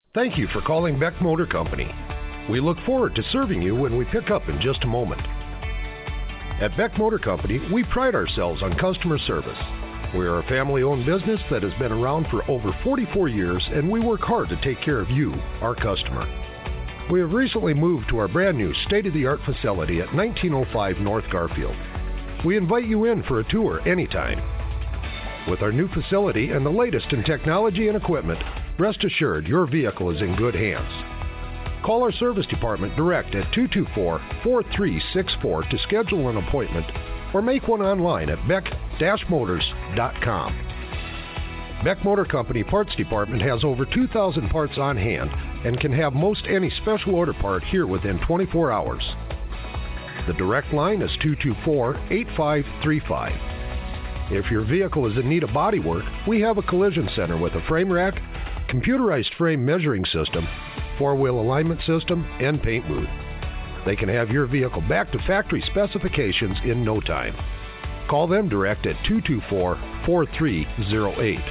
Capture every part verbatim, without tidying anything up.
Thank you for calling Beck Motor Company. We look forward to serving you when we pick up in just a moment. At Beck Motor Company, we pride ourselves on customer service. We are a family-owned business that has been around for over forty-four years, and we work hard to take care of you, our customer. We have recently moved to our brand new state-of-the-art facility at nineteen oh five North Garfield. We invite you in for a tour anytime. With our new facility and the latest in technology and equipment, rest assured your vehicle is in good hands. Call our service department direct at two two four, four three six four to schedule an appointment or make one online at beck dash motors dot com. Beck Motor Company Parts Department has over two thousand parts on hand and can have most any special order part here within twenty-four hours. The direct line is two two four, eight five three five. If your vehicle is in need of body work, we have a collision center with a frame rack, computerized frame measuring system, four-wheel alignment system, and paint booth. They can have your vehicle back to factory specifications in no time. Call them direct at two two four, four three zero eight.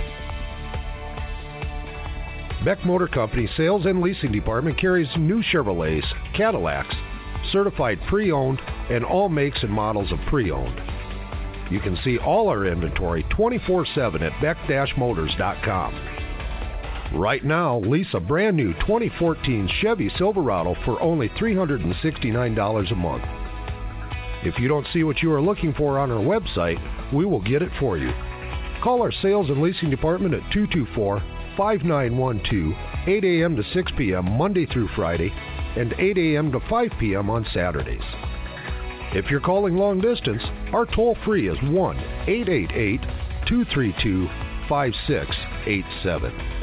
Beck Motor Company Sales and Leasing Department carries new Chevrolets, Cadillacs, certified pre-owned, and all makes and models of pre-owned. You can see all our inventory twenty-four seven at beck dash motors dot com. Right now, lease a brand new twenty fourteen Chevy Silverado for only three hundred sixty-nine dollars a month. If you don't see what you are looking for on our website, we will get it for you. Call our sales and leasing department at two two four, five nine one two, eight a.m. to six p.m. Monday through Friday and eight a.m. to five p.m. on Saturdays. If you're calling long distance, our toll-free is one eight eight eight, two three two, five six eight seven.